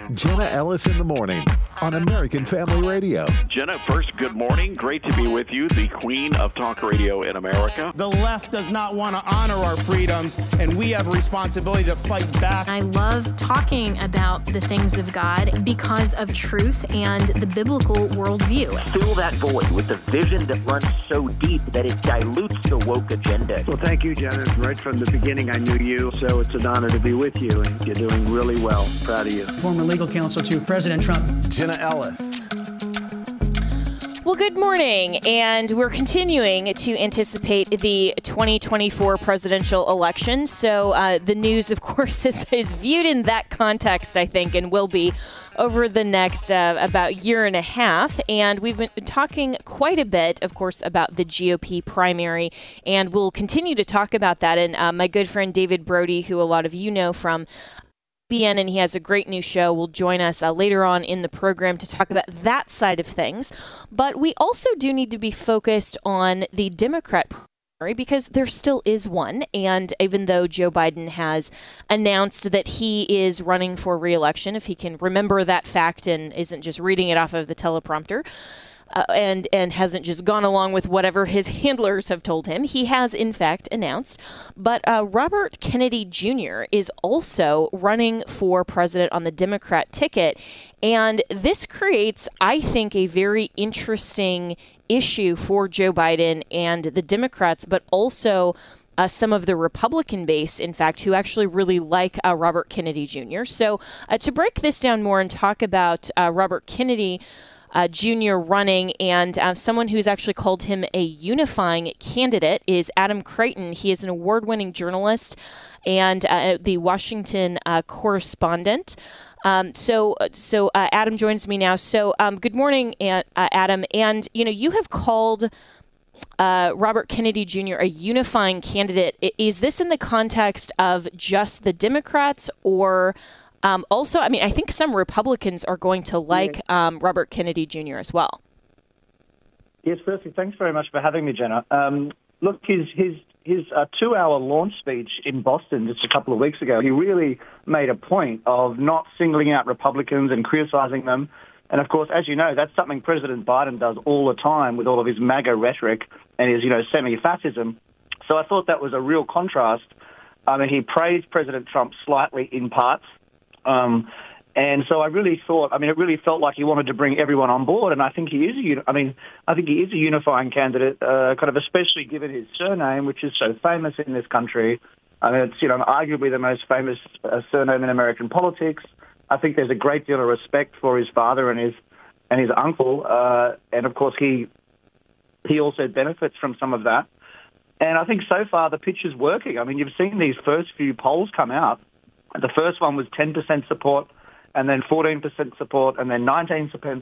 Jenna Ellis in the morning on American Family Radio. Jenna, first, good morning. Great to be with you, the queen of talk radio in America. The left does not want to honor our freedoms, and we have a responsibility to fight back. I love talking about the things of God because of truth and the biblical worldview. Fill that void with the vision that runs so deep that it dilutes the woke agenda. Well, thank you, Jenna. Right from the beginning, I knew you, so it's an honor to be with you, and you're doing really well. Proud of you. Former legal counsel to President Trump. Jenna Ellis. Well, good morning, and we're continuing to anticipate the 2024 presidential election. So the news, of course, is viewed in that context, I think, and will be over the next about year and a half. And we've been talking quite a bit, of course, about the GOP primary, and we'll continue to talk about that. And my good friend David Brody, who a lot of you know from BN, and he has a great new show, will join us later on in the program to talk about that side of things. But we also do need to be focused on the Democrat primary because there still is one. And even though Joe Biden has announced that he is running for re-election, if he can remember that fact and isn't just reading it off of the teleprompter, and hasn't just gone along with whatever his handlers have told him. He has, in fact, announced. But Robert Kennedy Jr. is also running for president on the Democrat ticket. And this creates, I think, a very interesting issue for Joe Biden and the Democrats, but also some of the Republican base, in fact, who actually really like Robert Kennedy Jr. So to break this down more and talk about Robert Kennedy Jr. running, and someone who's actually called him a unifying candidate is Adam Creighton. He is an award-winning journalist and the Washington correspondent. So Adam joins me now. So good morning, Adam. And, you have called Robert Kennedy Jr. a unifying candidate. Is this in the context of just the Democrats, or also, I think some Republicans are going to like Robert Kennedy Jr. as well? Yes, firstly, thanks very much for having me, Jenna. Look, his 2-hour launch speech in Boston just a couple of weeks ago, he really made a point of not singling out Republicans and criticizing them. And, of course, as you know, that's something President Biden does all the time with all of his MAGA rhetoric and his, semi-fascism. So I thought that was a real contrast. He praised President Trump slightly in parts. And so I really thought, it really felt like he wanted to bring everyone on board, and I think he is. I think he is a unifying candidate, kind of especially given his surname, which is so famous in this country. It's arguably the most famous surname in American politics. I think there's a great deal of respect for his father and his uncle, and of course he also benefits from some of that. And I think so far the pitch is working. You've seen these first few polls come out. The first one was 10% support, and then 14% support, and then 19%,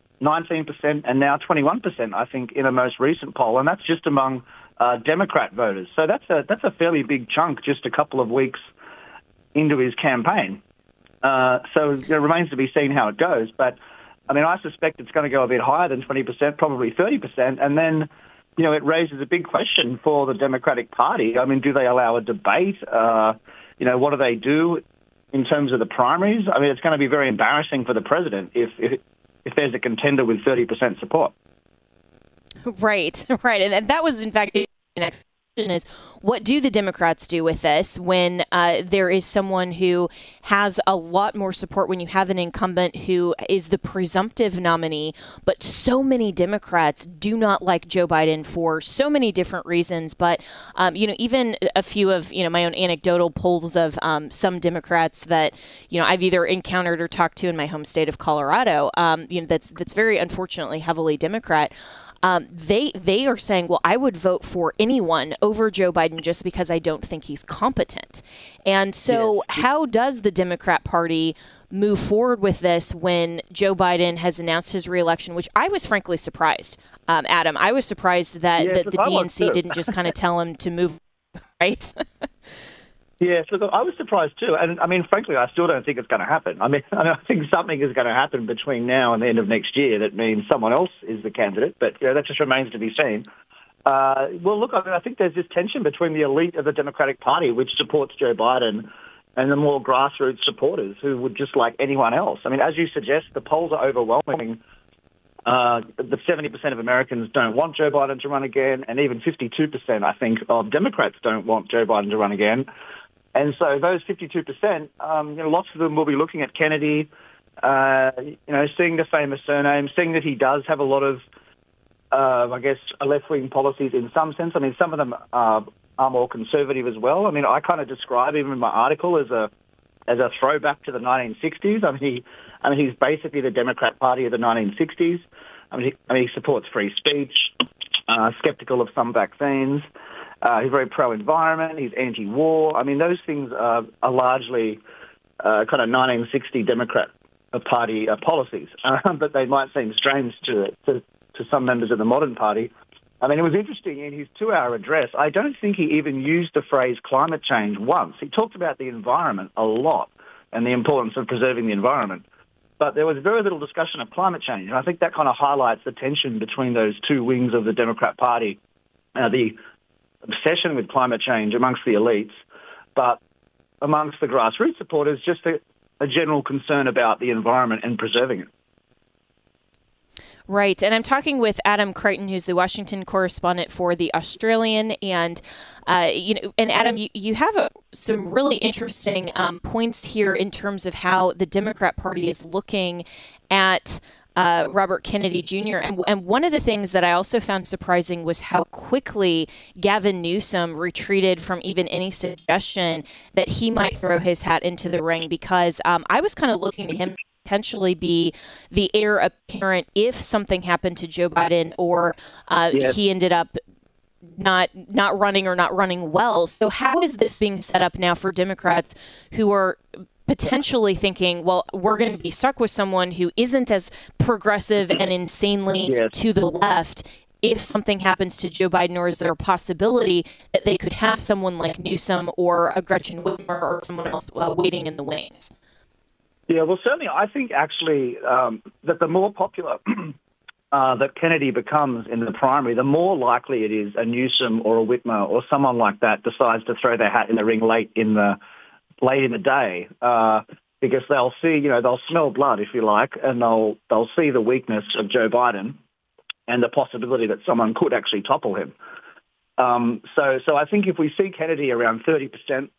and now 21%, I think, in a most recent poll. And that's just among Democrat voters. So that's a fairly big chunk just a couple of weeks into his campaign. So it remains to be seen how it goes. But, I suspect it's going to go a bit higher than 20%, probably 30%. And then, it raises a big question for the Democratic Party. Do they allow a debate? What do they do in terms of the primaries? It's going to be very embarrassing for the president if there's a contender with 30% support. Right. And that was, in fact, the next question is, what do the Democrats do with this when there is someone who has a lot more support, when you have an incumbent who is the presumptive nominee, but so many Democrats do not like Joe Biden for so many different reasons. But, even a few of, my own anecdotal polls of some Democrats that, I've either encountered or talked to in my home state of Colorado, that's very unfortunately heavily Democrat. They are saying, well, I would vote for anyone over Joe Biden just because I don't think he's competent. And so how does the Democrat Party move forward with this when Joe Biden has announced his reelection, which I was frankly surprised, Adam. I was surprised that the DNC didn't just kind of tell him to move, right? Yeah, so I was surprised too. And frankly, I still don't think it's going to happen. I think something is going to happen between now and the end of next year that means someone else is the candidate. But that just remains to be seen. Well, look, I think there's this tension between the elite of the Democratic Party, which supports Joe Biden, and the more grassroots supporters who would just like anyone else. I mean, as you suggest, the polls are overwhelming. The 70% of Americans don't want Joe Biden to run again, and even 52%, I think, of Democrats don't want Joe Biden to run again. And so those 52%, lots of them will be looking at Kennedy, seeing the famous surname, seeing that he does have a lot of, left-wing policies in some sense. I mean, some of them are more conservative as well. I mean, I kind of describe him in my article as a throwback to the 1960s. I mean, he's basically the Democrat Party of the 1960s. I mean, he supports free speech, skeptical of some vaccines. He's very pro-environment. He's anti-war. I mean, those things are largely kind of 1960 Democrat Party policies, but they might seem strange to some members of the modern party. I mean, it was interesting in his 2-hour address. I don't think he even used the phrase climate change once. He talked about the environment a lot and the importance of preserving the environment. But there was very little discussion of climate change. And I think that kind of highlights the tension between those two wings of the Democrat Party, the obsession with climate change amongst the elites, but amongst the grassroots supporters, just a general concern about the environment and preserving it. Right. And I'm talking with Adam Creighton, who's the Washington correspondent for The Australian. And, and Adam, you have some really interesting points here in terms of how the Democrat Party is looking at Robert Kennedy Jr. And one of the things that I also found surprising was how quickly Gavin Newsom retreated from even any suggestion that he might throw his hat into the ring, because I was kind of looking to him potentially be the heir apparent if something happened to Joe Biden or he ended up not running or not running well. So how is this being set up now for Democrats who are potentially thinking, well, we're going to be stuck with someone who isn't as progressive and insanely to the left if something happens to Joe Biden, or is there a possibility that they could have someone like Newsom or a Gretchen Whitmer or someone else waiting in the wings? Yeah, well, certainly I think actually that the more popular that Kennedy becomes in the primary, the more likely it is a Newsom or a Whitmer or someone like that decides to throw their hat in the ring late in the day, because they'll see, they'll smell blood, if you like, and they'll see the weakness of Joe Biden and the possibility that someone could actually topple him. So I think if we see Kennedy around 30%,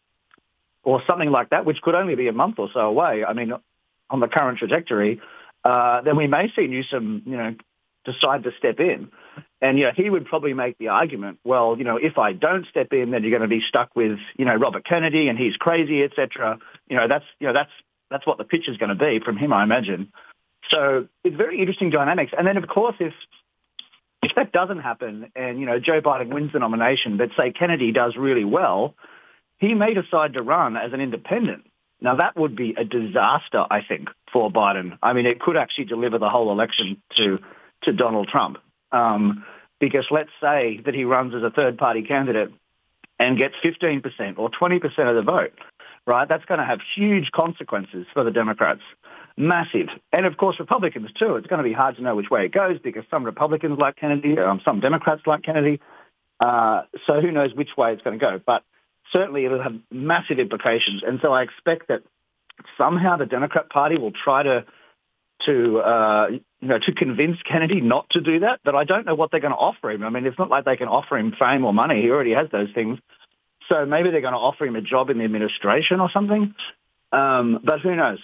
or something like that, which could only be a month or so away, I mean, on the current trajectory, then we may see Newsom, decide to step in. And, he would probably make the argument, well, if I don't step in, then you're going to be stuck with, Robert Kennedy and he's crazy, et cetera. That's what the pitch is going to be from him, I imagine. So it's very interesting dynamics. And then, of course, if that doesn't happen and, Joe Biden wins the nomination, but say Kennedy does really well, he may decide to run as an independent. Now, that would be a disaster, I think, for Biden. I mean, it could actually deliver the whole election to Donald Trump. Because let's say that he runs as a third-party candidate and gets 15% or 20% of the vote, right? That's going to have huge consequences for the Democrats. Massive. And, of course, Republicans, too. It's going to be hard to know which way it goes because some Republicans like Kennedy, some Democrats like Kennedy. So who knows which way it's going to go. But certainly it'll have massive implications. And so I expect that somehow the Democrat Party will try to convince Kennedy not to do that. But I don't know what they're going to offer him. I mean, it's not like they can offer him fame or money. He already has those things. So maybe they're going to offer him a job in the administration or something. But who knows?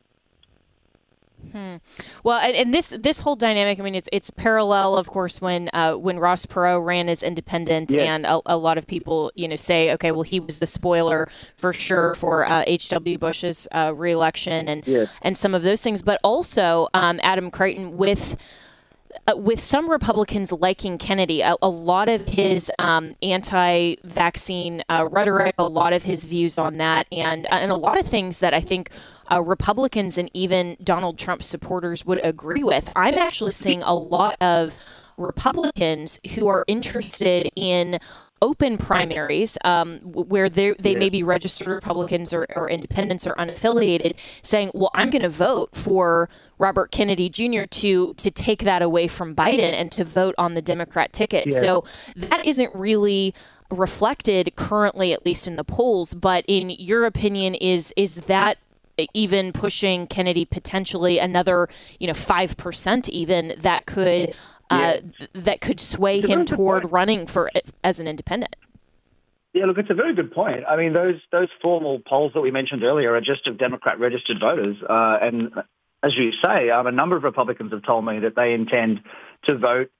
Well, and this whole dynamic, I mean, it's parallel, of course, when Ross Perot ran as independent, and a lot of people, say, okay, well, he was the spoiler for sure for H.W. Bush's reelection and some of those things, but also Adam Creighton with some Republicans liking Kennedy, a lot of his anti-vaccine rhetoric, a lot of his views on that, and a lot of things that I think Republicans and even Donald Trump supporters would agree with. I'm actually seeing a lot of Republicans who are interested in open primaries where they may be registered Republicans or independents or unaffiliated, saying, well, I'm going to vote for Robert Kennedy Jr. to take that away from Biden and to vote on the Democrat ticket. So that isn't really reflected currently, at least in the polls. But in your opinion, is that even pushing Kennedy potentially another 5% even that could sway him toward running as an independent? Yeah, look, it's a very good point. I mean, those formal polls that we mentioned earlier are just of Democrat-registered voters. And as you say, a number of Republicans have told me that they intend to vote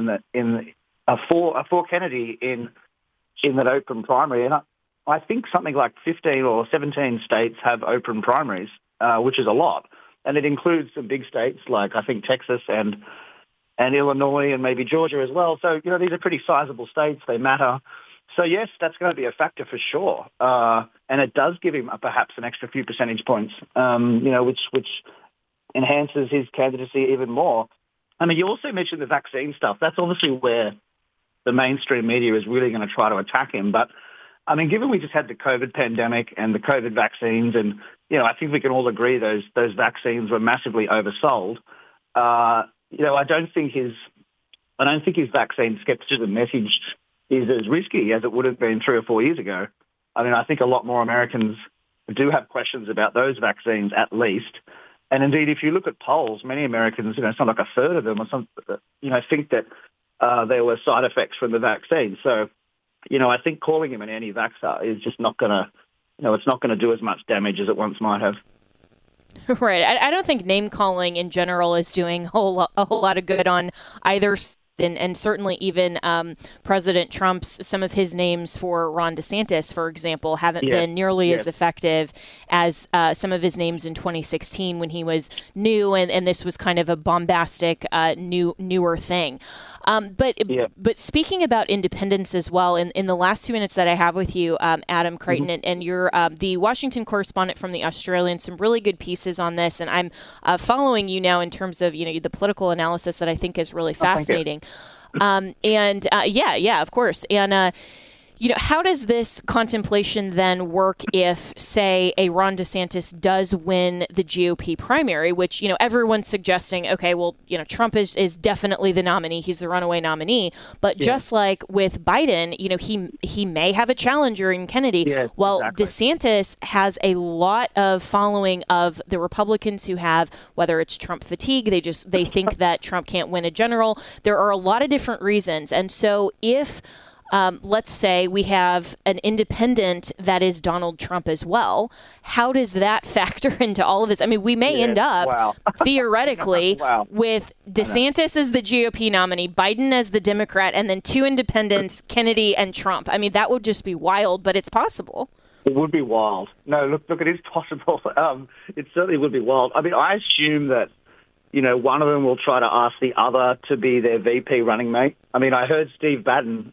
for Kennedy in that open primary. And I think something like 15 or 17 states have open primaries, which is a lot. And it includes some big states like, I think, Texas and Illinois and maybe Georgia as well. So, these are pretty sizable states. They matter. So, yes, that's going to be a factor for sure. And it does give him perhaps an extra few percentage points, which enhances his candidacy even more. I mean, you also mentioned the vaccine stuff. That's obviously where the mainstream media is really going to try to attack him. But, I mean, given we just had the COVID pandemic and the COVID vaccines, and, I think we can all agree those vaccines were massively oversold. I don't think his vaccine skepticism message is as risky as it would have been 3 or 4 years ago. I mean, I think a lot more Americans do have questions about those vaccines at least. And indeed, if you look at polls, many Americans, something like a third of them or think that there were side effects from the vaccine. So, I think calling him an anti-vaxxer is just not going to, it's not going to do as much damage as it once might have. Right. I don't think name calling in general is doing a whole lot of good on either side. And certainly even President Trump's, some of his names for Ron DeSantis, for example, haven't been nearly as effective as some of his names in 2016 when he was new, and this was kind of a bombastic, newer thing. But speaking about independence as well, in the last 2 minutes that I have with you, Adam Creighton, and you're the Washington correspondent from the Australian, some really good pieces on this, and I'm following you now in terms of the political analysis that I think is really fascinating. Of course. And, how does this contemplation then work if, say, a Ron DeSantis does win the GOP primary, which, everyone's suggesting, okay, well, Trump is definitely the nominee. He's the runaway nominee. But just like with Biden, he may have a challenger in Kennedy. Yes, well, exactly. DeSantis has a lot of following of the Republicans who have, whether it's Trump fatigue, they think that Trump can't win a general. There are a lot of different reasons. And so if let's say we have an independent that is Donald Trump as well, how does that factor into all of this? I mean, we may end up theoretically with DeSantis as the GOP nominee, Biden as the Democrat, and then 2 independents, Kennedy and Trump. I mean, that would just be wild, but it's possible. It would be wild. No, look, it is possible. It certainly would be wild. I mean, I assume that, one of them will try to ask the other to be their VP running mate. I mean, I heard Steve Bannon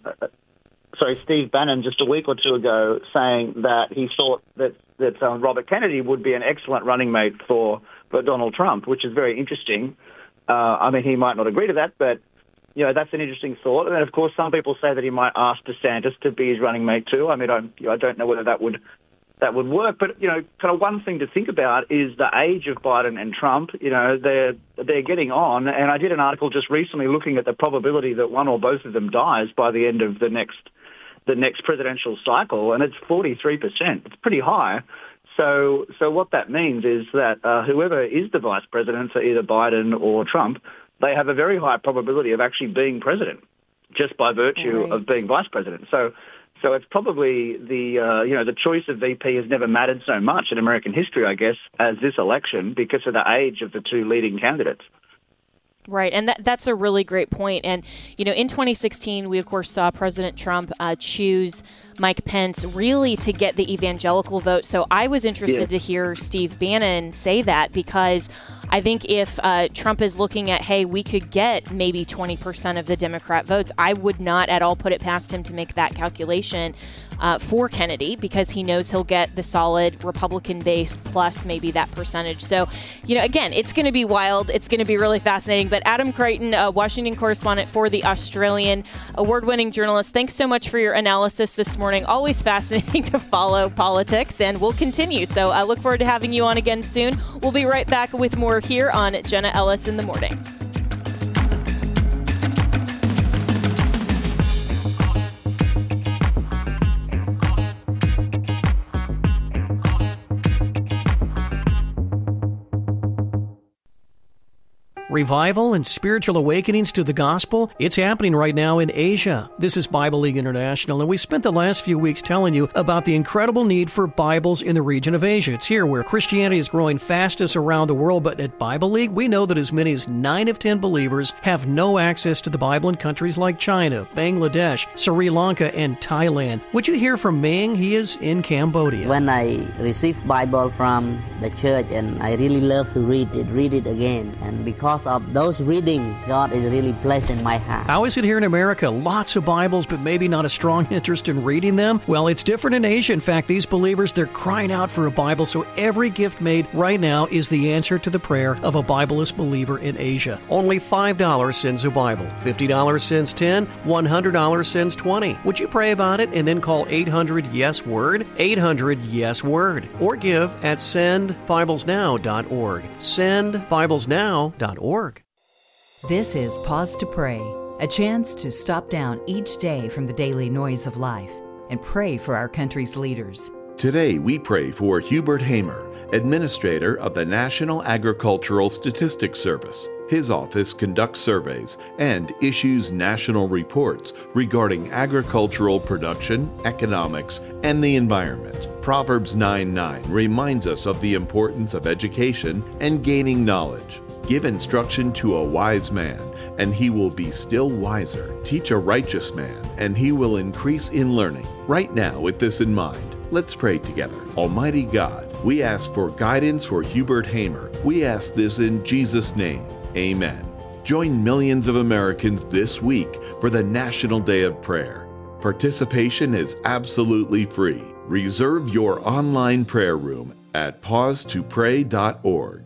just a week or two ago saying that he thought that Robert Kennedy would be an excellent running mate for Donald Trump, which is very interesting. I mean, he might not agree to that, but, that's an interesting thought. And then, of course, some people say that he might ask DeSantis to be his running mate too. I mean, I don't know whether that would work. But, kind of one thing to think about is the age of Biden and Trump. They're getting on. And I did an article just recently looking at the probability that one or both of them dies by the end of the next presidential cycle, and it's 43%. It's pretty high. So what that means is that whoever is the vice president, so either Biden or Trump, they have a very high probability of actually being president just by virtue of being vice president. So it's probably the choice of VP has never mattered so much in American history, I guess, as this election because of the age of the 2 leading candidates. Right. And that's a really great point. And, in 2016, we, of course, saw President Trump choose Mike Pence really to get the evangelical vote. So I was interested to hear Steve Bannon say that, because I think if Trump is looking at, hey, we could get maybe 20% of the Democrat votes, I would not at all put it past him to make that calculation for Kennedy, because he knows he'll get the solid Republican base plus maybe that percentage. So, again, it's going to be wild. It's going to be really fascinating. But Adam Creighton, Washington correspondent for The Australian, award-winning journalist, thanks so much for your analysis this morning. Always fascinating to follow politics, and we'll continue. So I look forward to having you on again soon. We'll be right back with more here on Jenna Ellis in the Morning. Revival and spiritual awakenings to the gospel, it's happening right now in Asia. This is Bible League International, and we spent the last few weeks telling you about the incredible need for Bibles in the region of Asia. It's here where Christianity is growing fastest around the world, but at Bible League, we know that as many as 9 of 10 believers have no access to the Bible in countries like China, Bangladesh, Sri Lanka, and Thailand. Would you hear from Ming? He is in Cambodia. When I received Bible from the church, and I really love to read it again. And because of those reading, God is really placed in my heart. How is it here in America? Lots of Bibles, but maybe not a strong interest in reading them? Well, it's different in Asia. In fact, these believers, they're crying out for a Bible, so every gift made right now is the answer to the prayer of a Bibleless believer in Asia. Only $5 sends a Bible, $50 sends 10, $100 sends 20. Would you pray about it and then call 800-YES-WORD, 800-YES-WORD, or give at sendbiblesnow.org, sendbiblesnow.org. This is Pause to Pray, a chance to stop down each day from the daily noise of life and pray for our country's leaders. Today we pray for Hubert Hamer, Administrator of the National Agricultural Statistics Service. His office conducts surveys and issues national reports regarding agricultural production, economics, and the environment. Proverbs 9:9 reminds us of the importance of education and gaining knowledge. Give instruction to a wise man, and he will be still wiser. Teach a righteous man, and he will increase in learning. Right now, with this in mind, let's pray together. Almighty God, we ask for guidance for Hubert Hamer. We ask this in Jesus' name. Amen. Join millions of Americans this week for the National Day of Prayer. Participation is absolutely free. Reserve your online prayer room at pausetopray.org.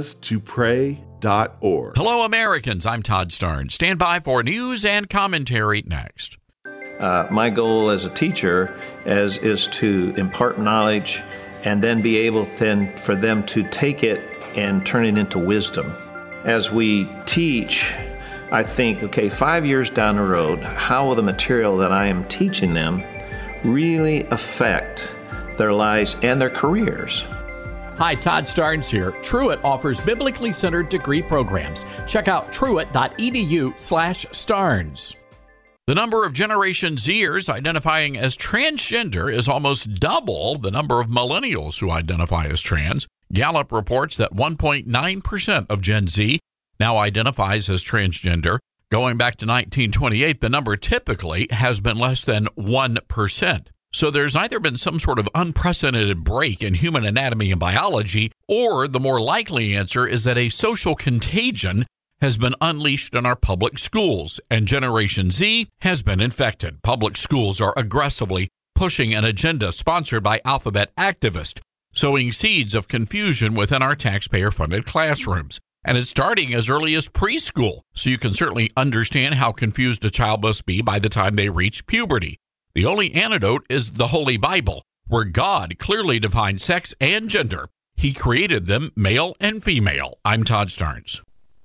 Pausetopray.org. Hello, Americans. I'm Todd Starnes. Stand by for news and commentary next. My goal as a teacher is to impart knowledge and then be able then for them to take it and turn it into wisdom. As we teach, I think, okay, 5 years down the road, how will the material that I am teaching them really affect their lives and their careers? Hi, Todd Starnes here. Truett offers biblically centered degree programs. Check out truett.edu/Starnes. The number of Generation Zers identifying as transgender is almost double the number of millennials who identify as trans. Gallup reports that 1.9% of Gen Z now identifies as transgender. Going back to 1928, the number typically has been less than 1%. So there's either been some sort of unprecedented break in human anatomy and biology, or the more likely answer is that a social contagion has been unleashed in our public schools, and Generation Z has been infected. Public schools are aggressively pushing an agenda sponsored by alphabet activists, sowing seeds of confusion within our taxpayer-funded classrooms. And it's starting as early as preschool, so you can certainly understand how confused a child must be by the time they reach puberty. The only antidote is the Holy Bible, where God clearly defines sex and gender. He created them male and female. I'm Todd Starnes.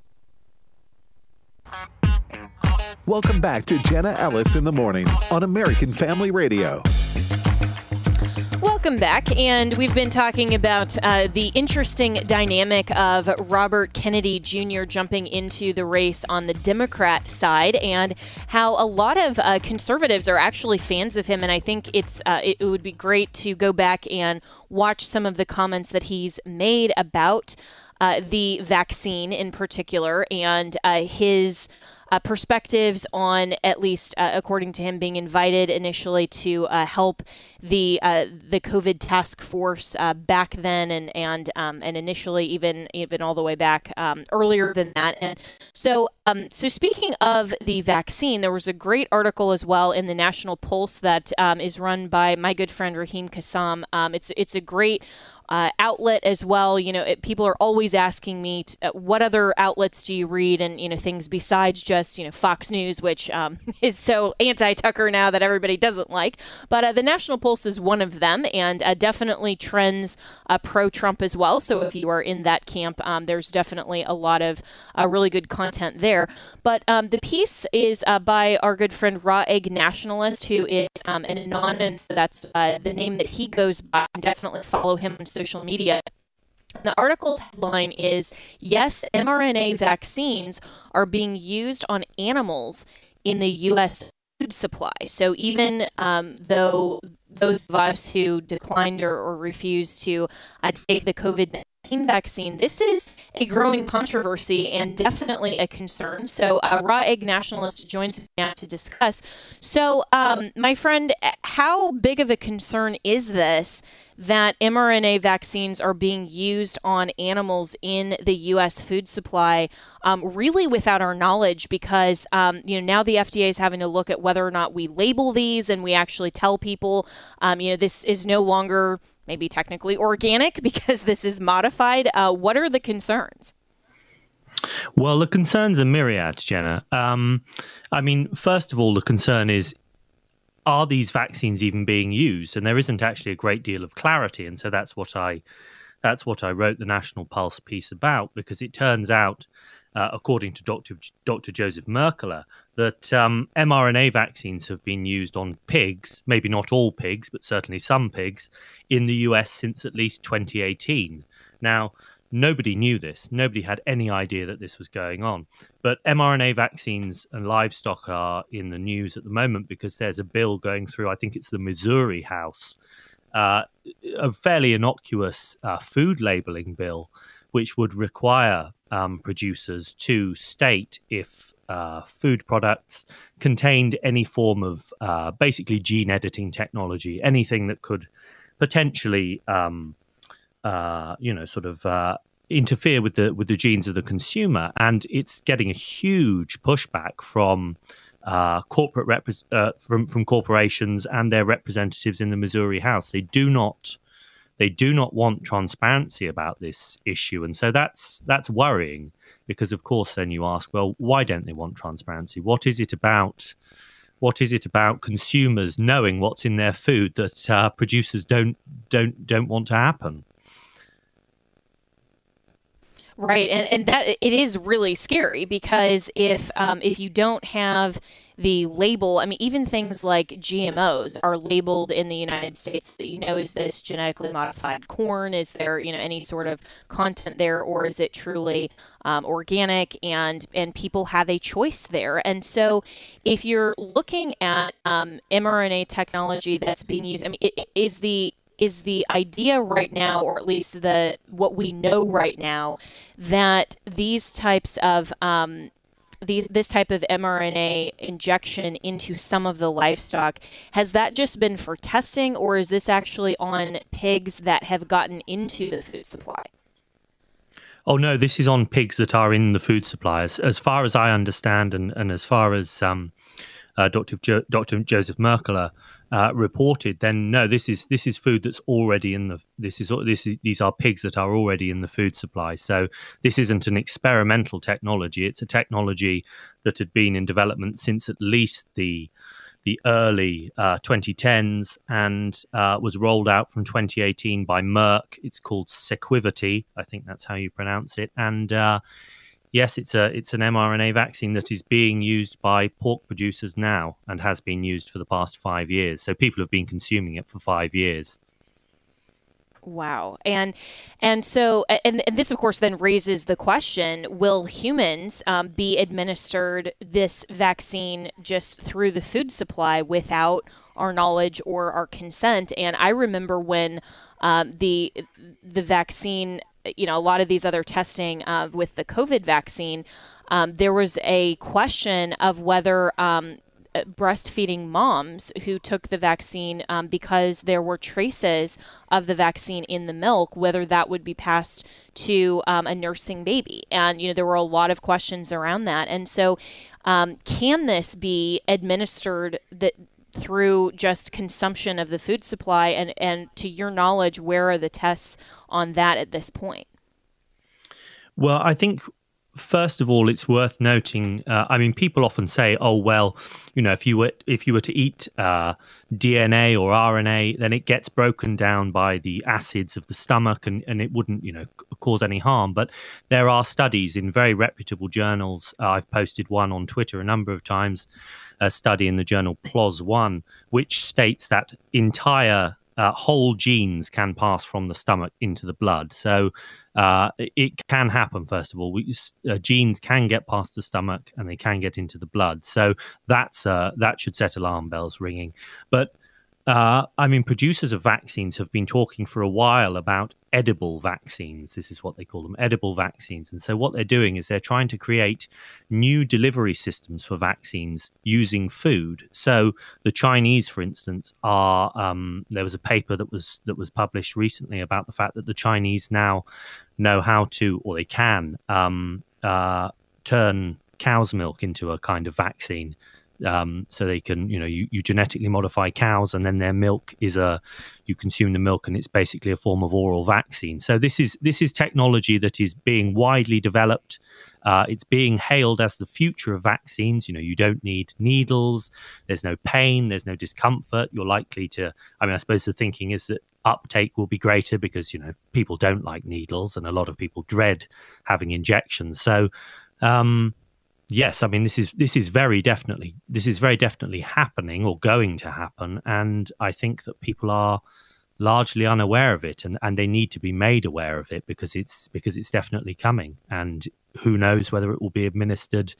Welcome back to Jenna Ellis in the Morning on American Family Radio. Welcome back, and we've been talking about the interesting dynamic of Robert Kennedy Jr. jumping into the race on the Democrat side, and how a lot of conservatives are actually fans of him. And I think it would be great to go back and watch some of the comments that he's made about the vaccine in particular, and his perspectives on, at least according to him, being invited initially to help the COVID task force back then, and initially even all the way back earlier than that. And so speaking of the vaccine, there was a great article as well in the National Pulse that is run by my good friend Raheem Kassam. It's a great outlet as well. You know, people are always asking me what other outlets do you read, and things besides just Fox News, which is so anti-Tucker now that everybody doesn't like. But the National Pulse is one of them, and definitely trends pro-Trump as well. So if you are in that camp, there's definitely a lot of really good content there. But the piece is by our good friend Raw Egg Nationalist, who is an anonymous. That's the name that he goes by. Definitely follow him on social media. The article's headline is, yes, mRNA vaccines are being used on animals in the U.S. food supply. So even though those of us who declined or refused to take the COVID-19 vaccine, this is a growing controversy and definitely a concern. So Raw Egg Nationalist joins me now to discuss. So my friend, how big of a concern is this that mRNA vaccines are being used on animals in the U.S. food supply, really without our knowledge? Because now the FDA is having to look at whether or not we label these and we actually tell people, this is no longer maybe technically organic because this is modified. What are the concerns? Well, the concerns are myriad, Jenna. First of all, the concern is, are these vaccines even being used? And there isn't actually a great deal of clarity. And so that's what I wrote the National Pulse piece about, because it turns out, according to Dr. Joseph Merkler, that mRNA vaccines have been used on pigs, maybe not all pigs, but certainly some pigs, in the US since at least 2018. Now, nobody knew this. Nobody had any idea that this was going on. But mRNA vaccines and livestock are in the news at the moment because there's a bill going through, I think it's the Missouri House, a fairly innocuous food labeling bill, which would require producers to state if food products contained any form of basically gene editing technology, anything that could potentially interfere with the genes of the consumer. And it's getting a huge pushback from from corporations and their representatives in the Missouri House. They do not want transparency about this issue, and so that's worrying, because of course then you ask, well, why don't they want transparency? What is it about consumers knowing what's in their food that producers don't want to happen? Right, and that it is really scary, because if you don't have the label, even things like GMOs are labeled in the United States. Is this genetically modified corn? Is there any sort of content there, or is it truly organic? And people have a choice there. And so, if you're looking at mRNA technology that's being used, is the idea right now, or at least what we know right now, that these types of this type of mRNA injection into some of the livestock, has that just been for testing, or is this actually on pigs that have gotten into the food supply? Oh no, this is on pigs that are in the food supply, as far as I understand, and as far as Dr. Joseph Merkler reported, then no, this is food that's already in the these are pigs that are already in the food supply. So this isn't an experimental technology. It's a technology that had been in development since at least the early 2010s and was rolled out from 2018 by Merck. It's called Sequivity, I think that's how you pronounce it, and yes, it's an mRNA vaccine that is being used by pork producers now and has been used for the past 5 years. So people have been consuming it for 5 years. Wow. And so this, of course, then raises the question, will humans be administered this vaccine just through the food supply without our knowledge or our consent? And I remember when the vaccine, a lot of these other testing with the COVID vaccine, there was a question of whether breastfeeding moms who took the vaccine, because there were traces of the vaccine in the milk, whether that would be passed to a nursing baby. And, there were a lot of questions around that. And so can this be administered through just consumption of the food supply? And to your knowledge, where are the tests on that at this point? Well, I think, first of all, it's worth noting, people often say, oh, well, if you were to eat DNA or RNA, then it gets broken down by the acids of the stomach and it wouldn't, cause any harm. But there are studies in very reputable journals. I've posted one on Twitter a number of times, a study in the journal PLOS One, which states that entire whole genes can pass from the stomach into the blood. So it can happen, first of all. Genes can get past the stomach and they can get into the blood. So that should set alarm bells ringing. But producers of vaccines have been talking for a while about edible vaccines. This is what they call them, edible vaccines. And so what they're doing is they're trying to create new delivery systems for vaccines using food. So the Chinese, for instance, there was a paper that was published recently about the fact that the Chinese now know how to, or they can, turn cow's milk into a kind of vaccine. So they can, you genetically modify cows, and then their milk you consume the milk, and it's basically a form of oral vaccine. So this is technology that is being widely developed. It's being hailed as the future of vaccines. You don't need needles. There's no pain. There's no discomfort. You're likely to. I suppose the thinking is that uptake will be greater because people don't like needles, and a lot of people dread having injections. So. Yes, this is very definitely happening or going to happen, and I think that people are largely unaware of it, and they need to be made aware of it because it's definitely coming, and who knows whether it will be administered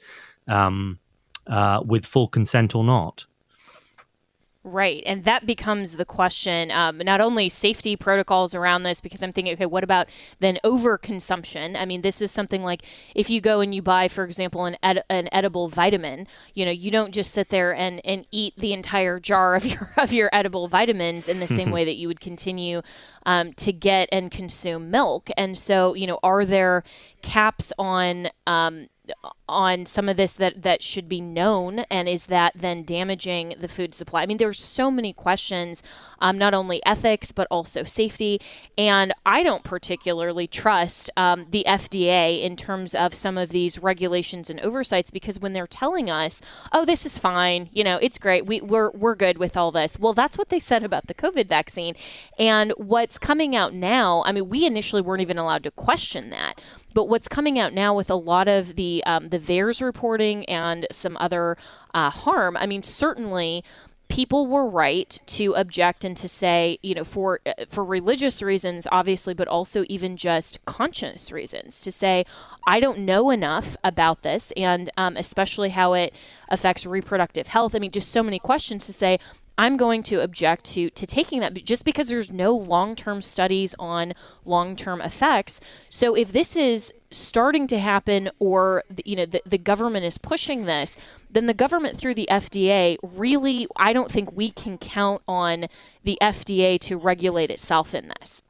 with full consent or not. Right. And that becomes the question, not only safety protocols around this, because I'm thinking, okay, what about then overconsumption? This is something like if you go and you buy, for example, an edible vitamin, you don't just sit there and eat the entire jar of your edible vitamins in the same way that you would continue to get and consume milk. And so, are there caps on some of this that should be known, and is that then damaging the food supply? There's so many questions, not only ethics but also safety, and I don't particularly trust the FDA in terms of some of these regulations and oversights, because when they're telling us, oh, this is fine, it's great, we're good with all this. Well, that's what they said about the COVID vaccine, and what's coming out now, we initially weren't even allowed to question that. But what's coming out now with a lot of the VAERS reporting and some other harm, certainly people were right to object and to say, for religious reasons, obviously, but also even just conscience reasons, to say, I don't know enough about this, and especially how it affects reproductive health. Just so many questions to say, I'm going to object to taking that just because there's no long-term studies on long-term effects. So if this is starting to happen, or the government is pushing this, then the government through the FDA really, I don't think we can count on the FDA to regulate itself in this.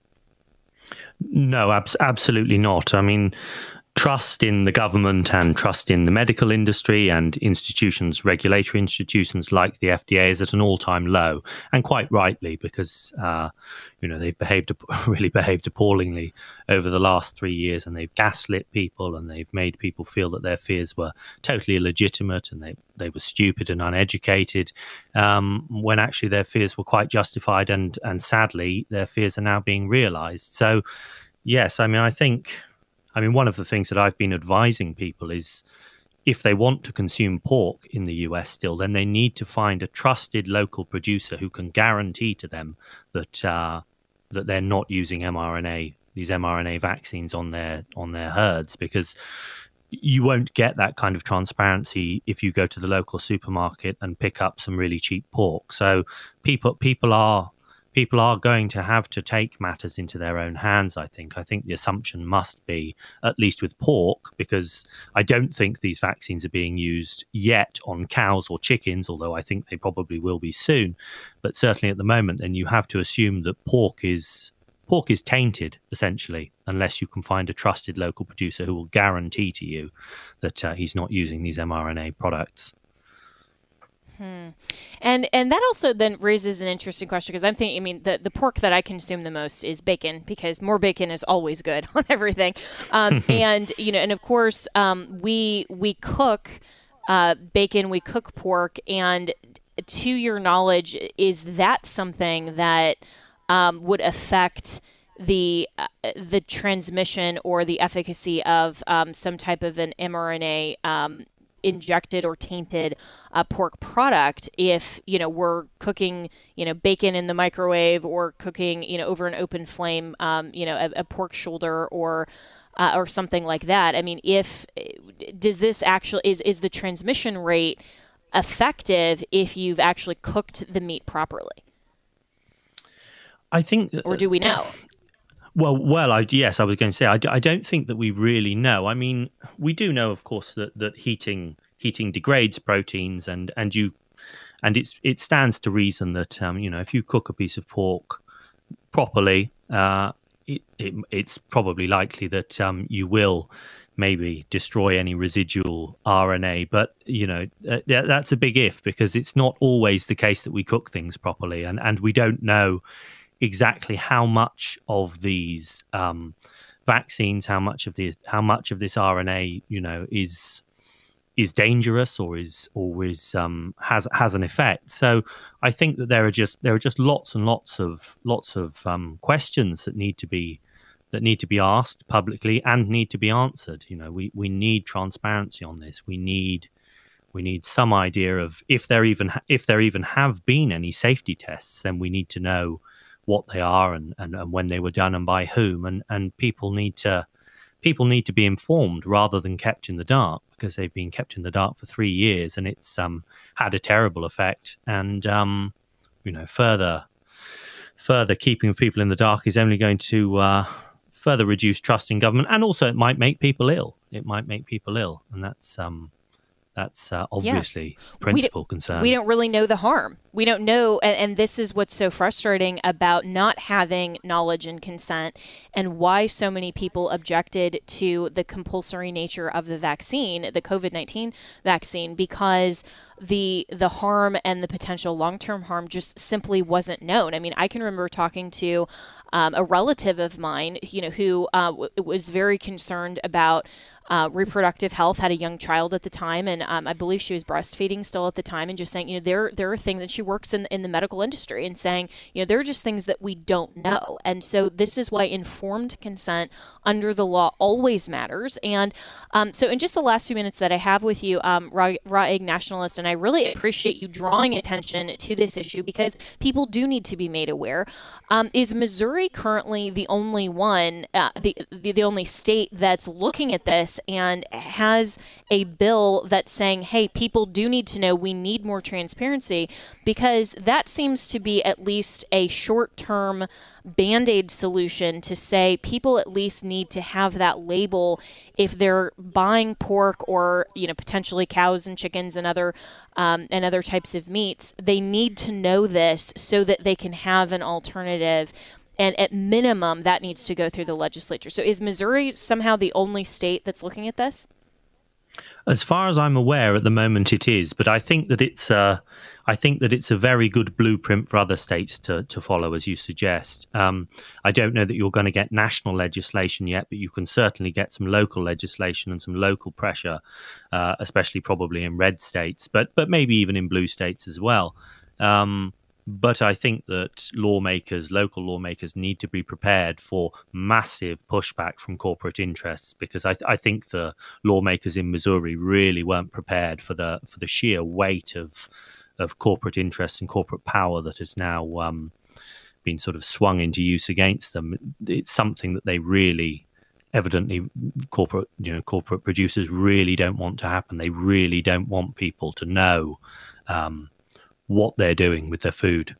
No, absolutely not. Trust in the government and trust in the medical industry and regulatory institutions like the FDA is at an all-time low, and quite rightly, because they've really behaved appallingly over the last 3 years, and they've gaslit people, and they've made people feel that their fears were totally illegitimate, and they were stupid and uneducated, when actually their fears were quite justified, and sadly their fears are now being realized. So yes, I think one of the things that I've been advising people is, if they want to consume pork in the US still, then they need to find a trusted local producer who can guarantee to them that they're not using these mRNA vaccines on their herds, because you won't get that kind of transparency if you go to the local supermarket and pick up some really cheap pork. So people are going to have to take matters into their own hands, I think. I think the assumption must be, at least with pork, because I don't think these vaccines are being used yet on cows or chickens, although I think they probably will be soon. But certainly at the moment, then you have to assume that pork is tainted, essentially, unless you can find a trusted local producer who will guarantee to you that he's not using these mRNA products. And that also then raises an interesting question, because I'm thinking, the pork that I consume the most is bacon, because more bacon is always good on everything. And of course, we cook bacon, we cook pork, and to your knowledge, is that something that would affect the transmission or the efficacy of some type of an mRNA injected or tainted pork product if, we're cooking, bacon in the microwave or cooking, over an open flame, a pork shoulder or something like that. I mean, does this actually, is the transmission rate effective if you've actually cooked the meat properly? I think, or do we know? Yes, I was going to say, I don't think that we really know. I mean, we do know, of course, that heating degrades proteins, and it stands to reason that if you cook a piece of pork properly, it's probably likely that you will maybe destroy any residual RNA. But that's a big if, because it's not always the case that we cook things properly, and we don't know exactly how much of these vaccines, how much of this RNA, is dangerous or has an effect. So I think that there are just lots and lots of questions that need to be asked publicly and need to be answered. We need transparency on this. We need some idea of if there even have been any safety tests. Then we need to know what they are and when they were done and by whom, and people need to be informed rather than kept in the dark, because they've been kept in the dark for 3 years and it's had a terrible effect. And further keeping people in the dark is only going to further reduce trust in government, and also it might make people ill. And that's obviously principal concern. We don't really know the harm. We don't know, and this is what's so frustrating about not having knowledge and consent, and why so many people objected to the compulsory nature of the vaccine, the COVID-19 vaccine, because the harm and the potential long-term harm just simply wasn't known. I mean, I can remember talking to a relative of mine, who was very concerned about reproductive health, had a young child at the time, and I believe she was breastfeeding still at the time, and just saying, there are things that she works in the medical industry, and saying, there are just things that we don't know. And so this is why informed consent under the law always matters. And so in just the last few minutes that I have with you, Raw Egg Nationalist, and I really appreciate you drawing attention to this issue, because people do need to be made aware. Is Missouri currently the only one, the only state that's looking at this and has a bill that's saying, hey, people do need to know, we need more transparency? Because that seems to be at least a short-term Band-Aid solution to say people at least need to have that label if they're buying pork or potentially cows and chickens and other types of meats. They need to know this so that they can have an alternative. And at minimum, that needs to go through the legislature. So is Missouri somehow the only state that's looking at this? As far as I'm aware, at the moment it is, but I think that it's a very good blueprint for other states to follow, as you suggest. I don't know that you're going to get national legislation yet, but you can certainly get some local legislation and some local pressure, especially probably in red states, but maybe even in blue states as well. But I think that local lawmakers need to be prepared for massive pushback from corporate interests, because I think the lawmakers in Missouri really weren't prepared for the sheer weight of corporate interests and corporate power that has now been sort of swung into use against them. It's something that they really, evidently, corporate producers really don't want to happen. They really don't want people to know what they're doing with their food.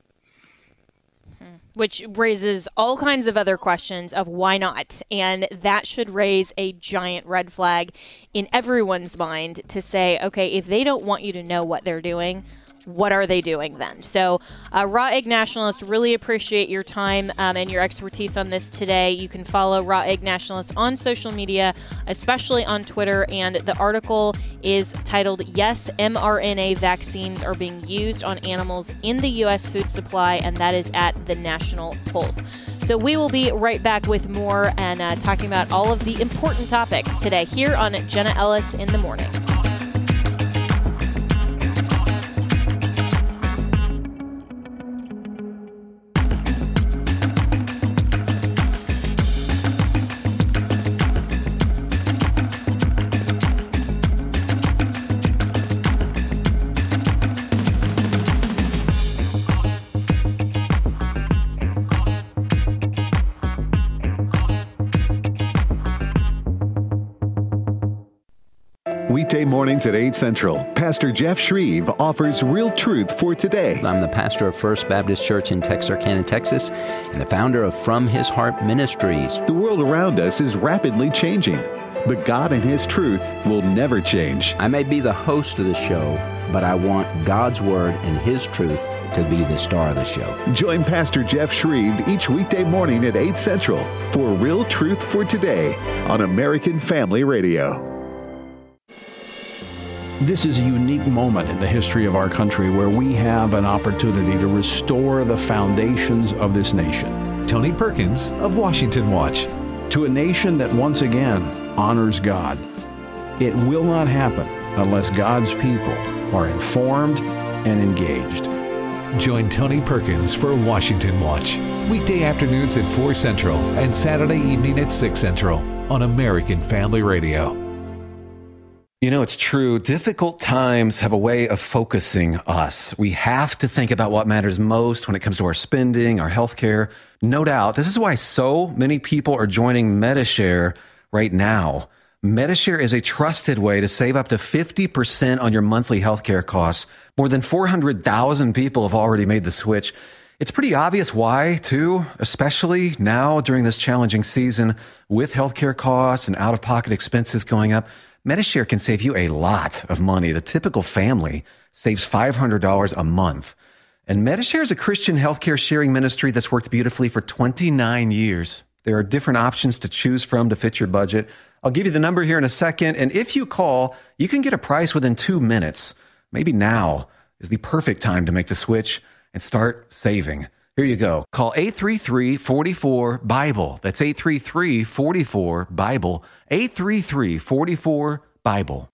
Which raises all kinds of other questions of why not. And that should raise a giant red flag in everyone's mind to say, okay, if they don't want you to know what they're doing, what are they doing then? So Raw Egg Nationalist, really appreciate your time and your expertise on this today. You can follow Raw Egg Nationalist on social media, especially on Twitter. And the article is titled, "Yes, mRNA Vaccines Are Being Used on Animals in the U.S. Food Supply," and that is at the National Pulse. So we will be right back with more and talking about all of the important topics today here on Jenna Ellis in the Morning. Weekday mornings at 8 Central, Pastor Jeff Shreve offers real truth for today. I'm the pastor of First Baptist Church in Texarkana, Texas, and the founder of From His Heart Ministries. The world around us is rapidly changing, but God and His truth will never change. I may be the host of the show, but I want God's Word and His truth to be the star of the show. Join Pastor Jeff Shreve each weekday morning at 8 Central for Real Truth for Today on American Family Radio. This is a unique moment in the history of our country where we have an opportunity to restore the foundations of this nation. Tony Perkins of Washington Watch. To a nation that once again honors God. It will not happen unless God's people are informed and engaged. Join Tony Perkins for Washington Watch. Weekday afternoons at 4 Central and Saturday evening at 6 Central on American Family Radio. You know, it's true. Difficult times have a way of focusing us. We have to think about what matters most when it comes to our spending, our healthcare. No doubt. This is why so many people are joining Medi-Share right now. Medi-Share is a trusted way to save up to 50% on your monthly healthcare costs. More than 400,000 people have already made the switch. It's pretty obvious why, too, especially now during this challenging season with healthcare costs and out-of-pocket expenses going up. Medi-Share can save you a lot of money. The typical family saves $500 a month. And Medi-Share is a Christian healthcare sharing ministry that's worked beautifully for 29 years. There are different options to choose from to fit your budget. I'll give you the number here in a second. And if you call, you can get a price within 2 minutes. Maybe now is the perfect time to make the switch and start saving. Here you go. Call 833-44-BIBLE. That's 833-44-BIBLE. 833-44-BIBLE.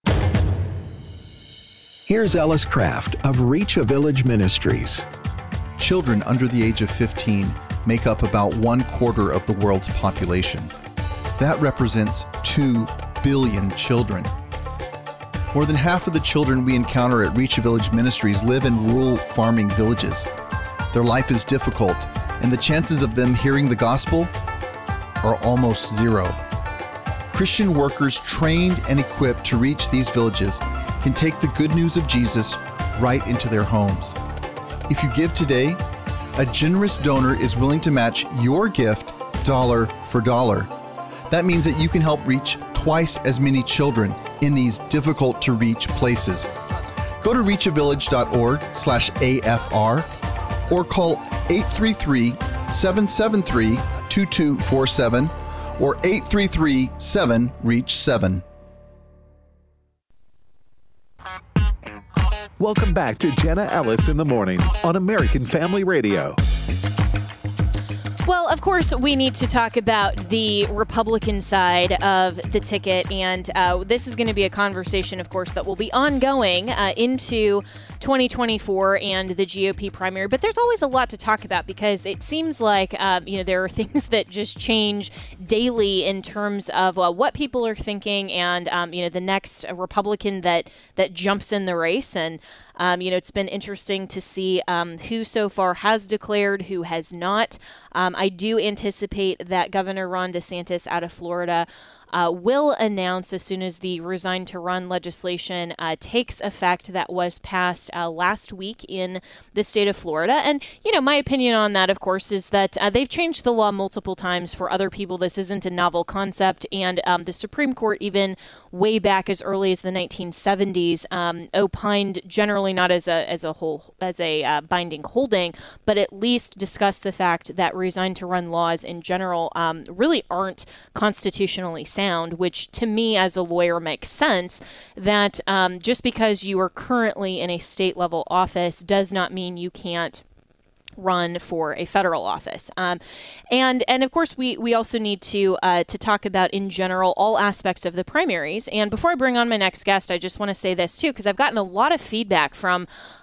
Here's Ellis Craft of Reach a Village Ministries. Children under the age of 15 make up about 1/4 of the world's population. That represents 2 billion children. More than half of the children we encounter at Reach a Village Ministries live in rural farming villages. Their life is difficult, and the chances of them hearing the gospel are almost zero. Christian workers trained and equipped to reach these villages can take the good news of Jesus right into their homes. If you give today, a generous donor is willing to match your gift dollar for dollar. That means that you can help reach twice as many children in these difficult to reach places. Go to reachavillage.org/AFR or call 833-773-2247 or 833-7-REACH-7. Welcome back to Jenna Ellis in the Morning on American Family Radio. Well, of course, we need to talk about the Republican side of the ticket, and this is going to be a conversation, of course, that will be ongoing into 2024 and the GOP primary. But there's always a lot to talk about because it seems like there are things that just change daily in terms of what people are thinking, and the next Republican that jumps in the race. And it's been interesting to see who so far has declared, who has not. I do anticipate that Governor Ron DeSantis out of Florida will announce as soon as the Resign to Run legislation takes effect that was passed last week in the state of Florida. And, my opinion on that, of course, is that they've changed the law multiple times for other people. This isn't a novel concept. And the Supreme Court, even way back as early as the 1970s, opined generally not as a binding holding, but at least discussed the fact that Resign to Run laws in general really aren't constitutionally sound, which to me as a lawyer makes sense, that just because you are currently in a state level office does not mean you can't run for a federal office. And of course, we also need to talk about, in general, all aspects of the primaries. And before I bring on my next guest, I just want to say this, too, because I've gotten a lot of feedback from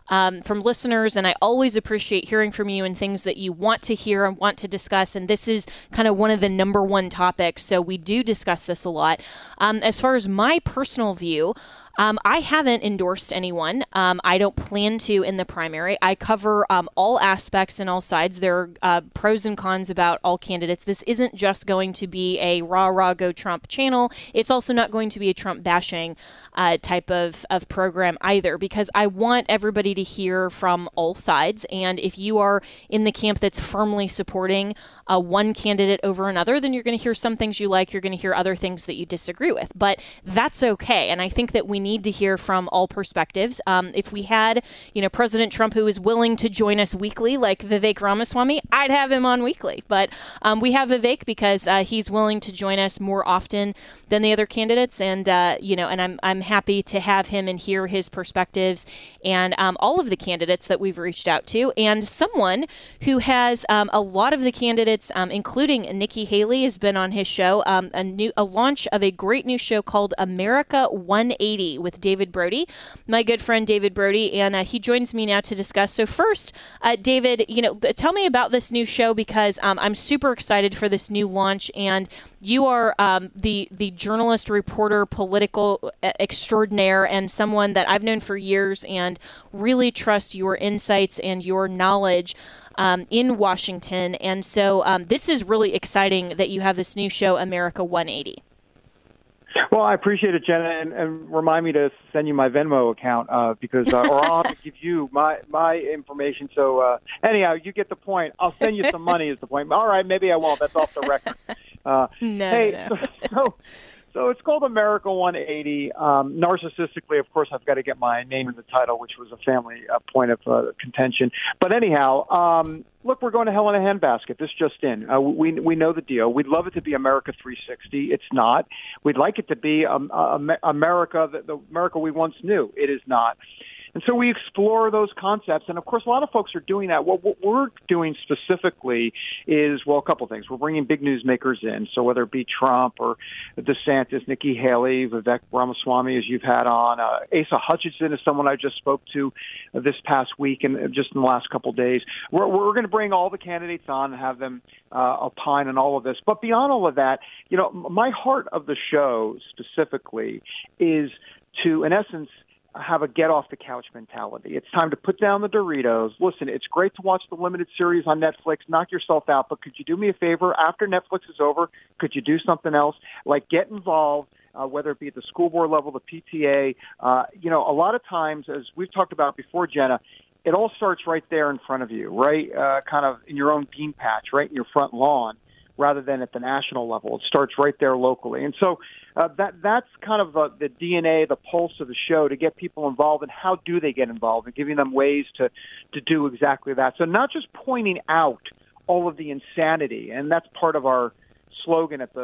from listeners, and I always appreciate hearing from you and things that you want to hear and want to discuss. And this is kind of one of the number one topics, so we do discuss this a lot. As far as my personal view, I haven't endorsed anyone. I don't plan to in the primary. I cover all aspects and all sides. There are pros and cons about all candidates. This isn't just going to be a rah-rah go Trump channel. It's also not going to be a Trump bashing type of program either, because I want everybody to hear from all sides. And if you are in the camp that's firmly supporting one candidate over another, then you're going to hear some things you like. You're going to hear other things that you disagree with. But that's okay. And I think that we need to hear from all perspectives. If we had, President Trump who is willing to join us weekly, like Vivek Ramaswamy, I'd have him on weekly. But we have Vivek because he's willing to join us more often than the other candidates, and and I'm happy to have him and hear his perspectives and all of the candidates that we've reached out to, and someone who has a lot of the candidates, including Nikki Haley, has been on his show. A launch of a great new show called America 180 with David Brody, my good friend David Brody, and he joins me now to discuss. So first, David, tell me about this new show, because I'm super excited for this new launch, and you are the journalist, reporter, political extraordinaire, and someone that I've known for years and really trust your insights and your knowledge in Washington. And so this is really exciting that you have this new show, America 180. Well, I appreciate it, Jenna, and remind me to send you my Venmo account because, or I'll have to give you my information. So anyhow, you get the point. I'll send you some money is the point. All right, maybe I won't. That's off the record. No. So it's called America 180. Narcissistically, of course, I've got to get my name in the title, which was a family point of contention. But anyhow, look, we're going to hell in a handbasket. This just in. We know the deal. We'd love it to be America 360. It's not. We'd like it to be America, the America we once knew. It is not. And so we explore those concepts. And, of course, a lot of folks are doing that. What we're doing specifically is, well, a couple things. We're bringing big newsmakers in. So whether it be Trump or DeSantis, Nikki Haley, Vivek Ramaswamy, as you've had on, Asa Hutchinson is someone I just spoke to this past week and just in the last couple of days. We're going to bring all the candidates on and have them opine on all of this. But beyond all of that, my heart of the show specifically is to, in essence, have a get-off-the-couch mentality. It's time to put down the Doritos. Listen, it's great to watch the limited series on Netflix. Knock yourself out. But could you do me a favor? After Netflix is over, could you do something else? Like get involved, whether it be at the school board level, the PTA. A lot of times, as we've talked about before, Jenna, it all starts right there in front of you, right? Kind of in your own bean patch, right in your front lawn, rather than at the national level. It starts right there locally. And so that's kind of the DNA, the pulse of the show, to get people involved. And how do they get involved, and giving them ways to do exactly that. So not just pointing out all of the insanity, and that's part of our slogan with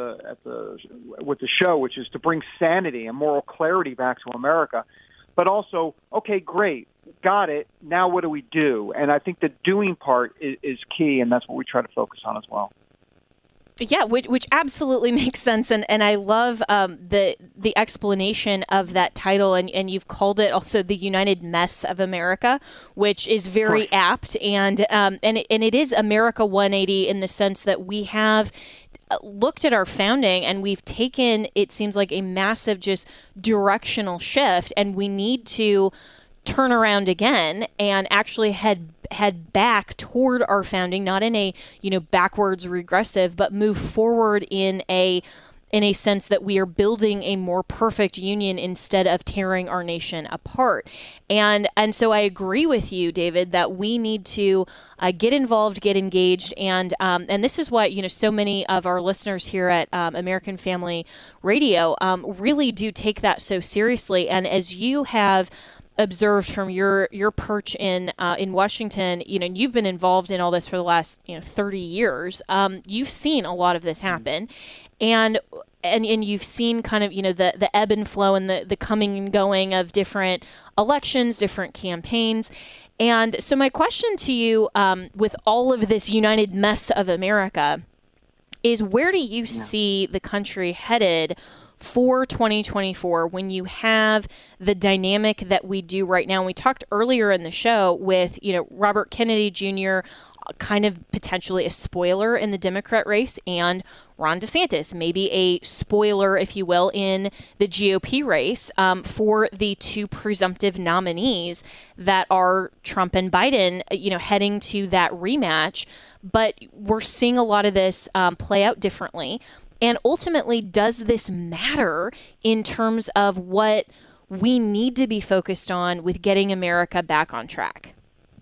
the show, which is to bring sanity and moral clarity back to America. But also, okay, great, got it. Now what do we do? And I think the doing part is key, and that's what we try to focus on as well. Yeah, which absolutely makes sense, and I love the explanation of that title, and you've called it also the United Mess of America, which is very apt, and it is America 180 in the sense that we have looked at our founding and we've taken, it seems like, a massive just directional shift, and we need to turn around again and actually head back toward our founding, not in a backwards regressive, but move forward in a sense that we are building a more perfect union instead of tearing our nation apart. And so I agree with you, David, that we need to get involved, get engaged, and this is what so many of our listeners here at American Family Radio really do take that so seriously. And as you have observed from your perch in Washington, you've been involved in all this for the last 30 years. You've seen a lot of this happen, and you've seen kind of the ebb and flow and the coming and going of different elections, different campaigns. And so my question to you, with all of this united mess of America, is where do you see the country headed for 2024 when you have the dynamic that we do right now. And we talked earlier in the show with, Robert Kennedy Jr., kind of potentially a spoiler in the Democrat race, and Ron DeSantis, maybe a spoiler, if you will, in the GOP race for the two presumptive nominees that are Trump and Biden, heading to that rematch. But we're seeing a lot of this play out differently. And ultimately, does this matter in terms of what we need to be focused on with getting America back on track?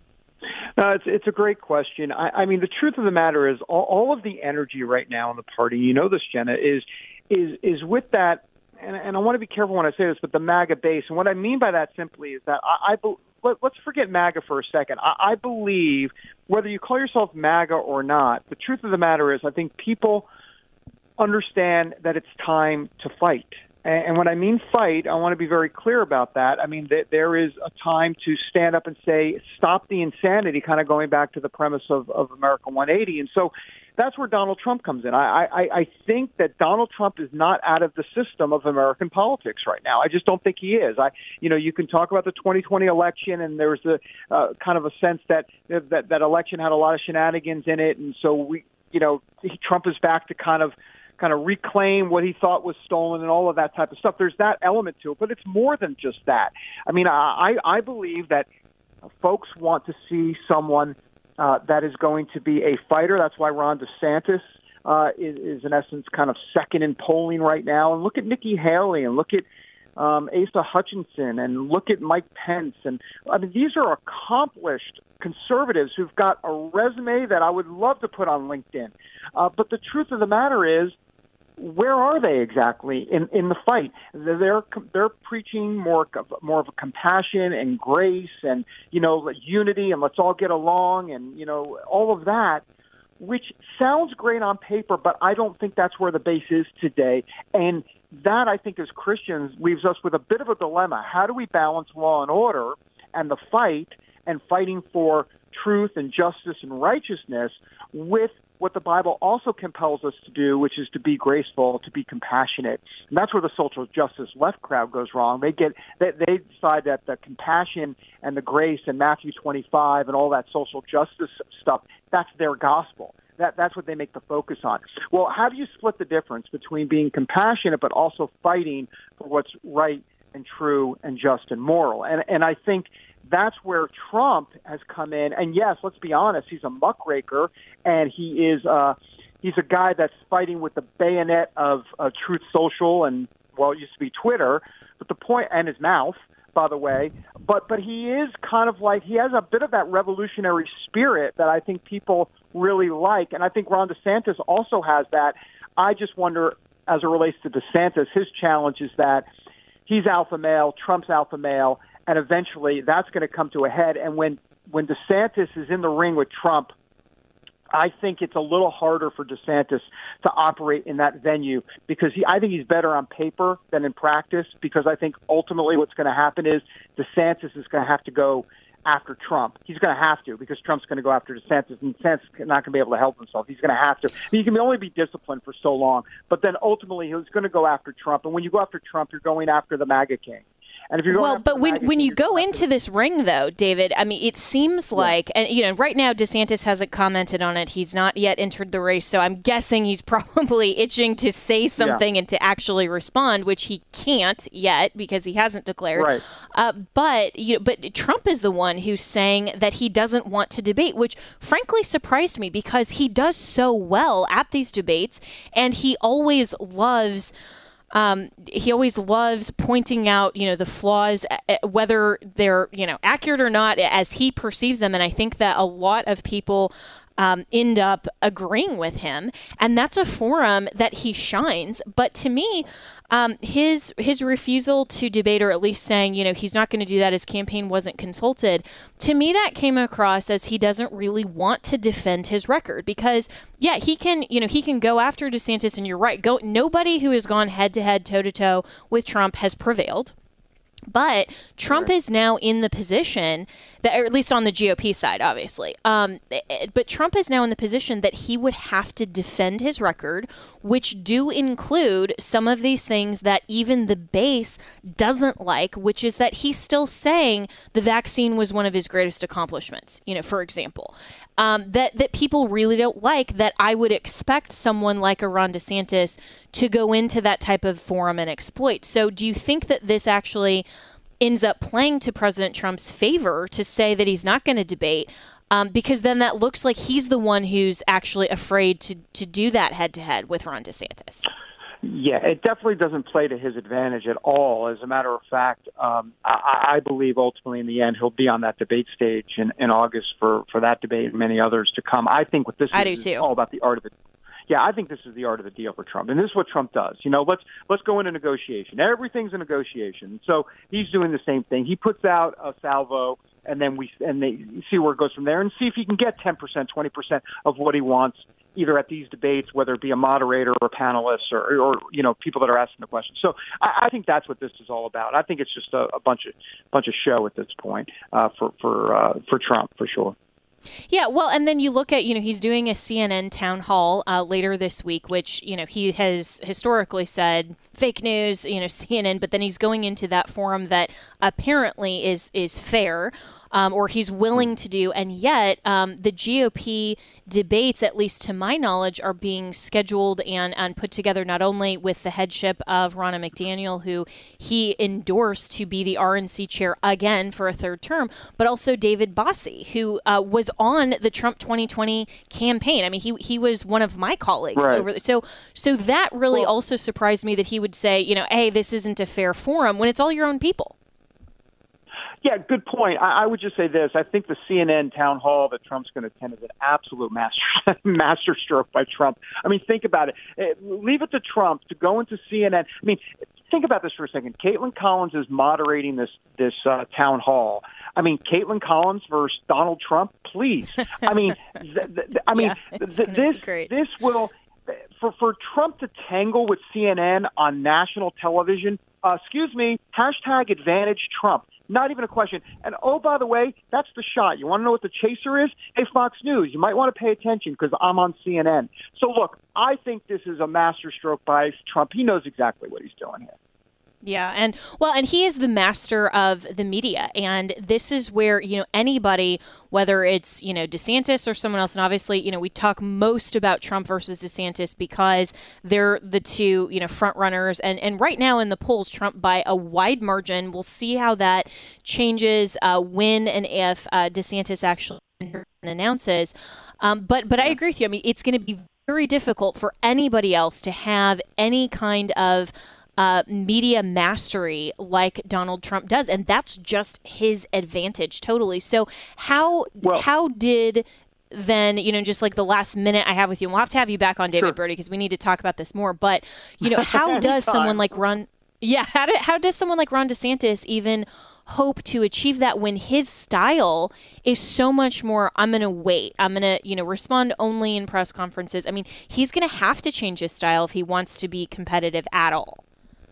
It's a great question. I mean, the truth of the matter is all of the energy right now in the party, you know this, Jenna, is with that, and I want to be careful when I say this, but the MAGA base. And what I mean by that simply is that let's forget MAGA for a second. I believe, whether you call yourself MAGA or not, the truth of the matter is I think people understand that it's time to fight. And when I mean fight, I want to be very clear about that. I mean, there is a time to stand up and say, stop the insanity, kind of going back to the premise of America 180. And so that's where Donald Trump comes in. I think that Donald Trump is not out of the system of American politics right now. I just don't think he is. You can talk about the 2020 election, and there was a kind of a sense that election had a lot of shenanigans in it. And so Trump is back to kind of reclaim what he thought was stolen and all of that type of stuff. There's that element to it, but it's more than just that. I mean, I believe that folks want to see someone that is going to be a fighter. That's why Ron DeSantis is in essence kind of second in polling right now. And look at Nikki Haley, and look at Asa Hutchinson, and look at Mike Pence. And I mean, these are accomplished conservatives who've got a resume that I would love to put on LinkedIn. But the truth of the matter is, where are they exactly in the fight? They're preaching more of a compassion and grace and, unity, and let's all get along, and, all of that, which sounds great on paper, but I don't think that's where the base is today. And that, I think, as Christians, leaves us with a bit of a dilemma. How do we balance law and order and the fight and fighting for truth and justice and righteousness with what the Bible also compels us to do, which is to be graceful, to be compassionate? And that's where the social justice left crowd goes wrong. They decide that the compassion and the grace and Matthew 25 and all that social justice stuff, that's their gospel. That's what they make the focus on. Well, how do you split the difference between being compassionate but also fighting for what's right and true and just and moral? And I think that's where Trump has come in. And yes, let's be honest, he's a muckraker, and he's a guy that's fighting with the bayonet of Truth Social and, well, it used to be Twitter, but the point, and his mouth, by the way, but he is kind of like, he has a bit of that revolutionary spirit that I think people really like, and I think Ron DeSantis also has that. I just wonder, as it relates to DeSantis, his challenge is that he's alpha male, Trump's alpha male, and eventually that's going to come to a head. And when DeSantis is in the ring with Trump, I think it's a little harder for DeSantis to operate in that venue, because I think he's better on paper than in practice, because I think ultimately what's going to happen is DeSantis is going to have to go after Trump. He's going to have to, because Trump's going to go after DeSantis, and DeSantis is not going to be able to help himself. He's going to have to. He can only be disciplined for so long, but then ultimately he's going to go after Trump. And when you go after Trump, you're going after the MAGA king. And if you're when you go into this ring, though, David, I mean, it seems like, and right now DeSantis hasn't commented on it. He's not yet entered the race, so I'm guessing he's probably itching to say something and to actually respond, which he can't yet because he hasn't declared. Right. But Trump is the one who's saying that he doesn't want to debate, which frankly surprised me, because he does so well at these debates, and he always loves pointing out, the flaws, whether they're, accurate or not, as he perceives them. And I think that a lot of people end up agreeing with him, and that's a forum that he shines. But to me, his refusal to debate, or at least saying, he's not going to do that, his campaign wasn't consulted, to me that came across as he doesn't really want to defend his record, because he can go after DeSantis, and you're right, nobody who has gone head to head, toe to toe with Trump has prevailed. But Trump is now in the position that, or at least on the GOP side, obviously. But Trump is now in the position that he would have to defend his record, which do include some of these things that even the base doesn't like, which is that he's still saying the vaccine was one of his greatest accomplishments, for example. That people really don't like, that I would expect someone like a Ron DeSantis to go into that type of forum and exploit. So do you think that this actually ends up playing to President Trump's favor to say that he's not going to debate? Because then that looks like he's the one who's actually afraid to do that head-to-head with Ron DeSantis. Yeah, it definitely doesn't play to his advantage at all. As a matter of fact, I believe ultimately in the end he'll be on that debate stage in August for that debate and many others to come. I think what this is all about the art of it. Yeah, I think this is the art of the deal for Trump, and this is what Trump does. Let's go into negotiation. Everything's a negotiation. So he's doing the same thing. He puts out a salvo, and they see where it goes from there, and see if he can get 10%, 20% of what he wants, either at these debates, whether it be a moderator or panelists or people that are asking the questions. So I think that's what this is all about. I think it's just a bunch of show at this point for Trump, for sure. Yeah, well, and then you look at, he's doing a CNN town hall later this week, which, he has historically said fake news, CNN, but then he's going into that forum that apparently is fair. Or he's willing to do, and yet the GOP debates, at least to my knowledge, are being scheduled and put together not only with the headship of Ronna McDaniel, who he endorsed to be the RNC chair again for a third term, but also David Bossie, who was on the Trump 2020 campaign. I mean, he was one of my colleagues over there. So that really also surprised me that he would say, hey, this isn't a fair forum when it's all your own people. Yeah, good point. I would just say this. I think the CNN town hall that Trump's going to attend is an absolute masterstroke by Trump. I mean, think about it. Leave it to Trump to go into CNN. I mean, think about this for a second. Caitlin Collins is moderating this town hall. I mean, Caitlin Collins versus Donald Trump, please. I mean, this will for Trump to tangle with CNN on national television. Hashtag advantage Trump. Not even a question. And, oh, by the way, that's the shot. You want to know what the chaser is? Hey, Fox News, you might want to pay attention because I'm on CNN. So, look, I think this is a masterstroke by Trump. He knows exactly what he's doing here. Yeah. And he is the master of the media. And this is where, anybody, whether it's, DeSantis or someone else, and obviously, we talk most about Trump versus DeSantis because they're the two, front runners. And right now in the polls, Trump by a wide margin. We'll see how that changes when and if DeSantis actually announces. But I agree with you. I mean, it's going to be very difficult for anybody else to have any kind of media mastery like Donald Trump does, and that's just his advantage totally. So how did then, just like the last minute I have with you, and we'll have to have you back on, David Brody, because we need to talk about this more, but how does someone like how does someone like Ron DeSantis even hope to achieve that when his style is so much more, I'm going to wait, I'm going to, respond only in press conferences? I mean, he's going to have to change his style if he wants to be competitive at all.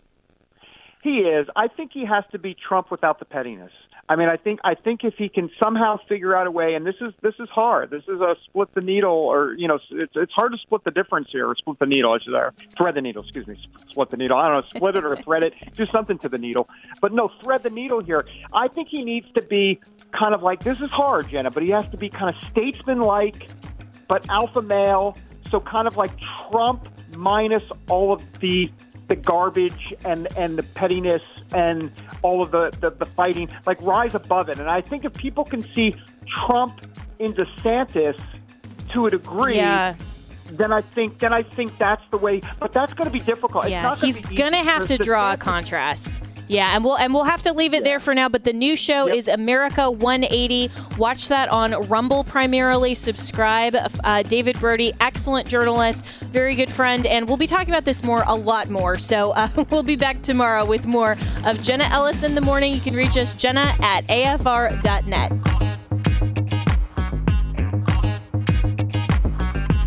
He is. I think he has to be Trump without the pettiness. I mean, I think if he can somehow figure out a way, and this is hard. This is a split the needle, or it's hard to split the difference here, or split the needle, I should say, thread the needle. Excuse me, split the needle. I don't know, split it or thread it. Do something to the needle, but no, thread the needle here. I think he needs to be kind of like, this is hard, Jenna, but he has to be kind of statesman-like, but alpha male. So kind of like Trump minus all of the garbage and the pettiness and all of the fighting, like rise above it. And I think if people can see Trump in DeSantis to a degree, then I think that's the way. But that's going to be difficult. Yeah, he's going to have to draw a contrast. Yeah, and we'll have to leave it there for now. But the new show is America 180. Watch that on Rumble primarily. Subscribe. David Brody, excellent journalist, very good friend, and we'll be talking about this a lot more. So we'll be back tomorrow with more of Jenna Ellis in the Morning. You can reach us, jenna@afr.net.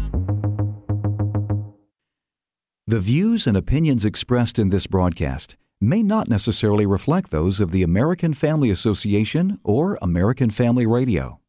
The views and opinions expressed in this broadcast may not necessarily reflect those of the American Family Association or American Family Radio.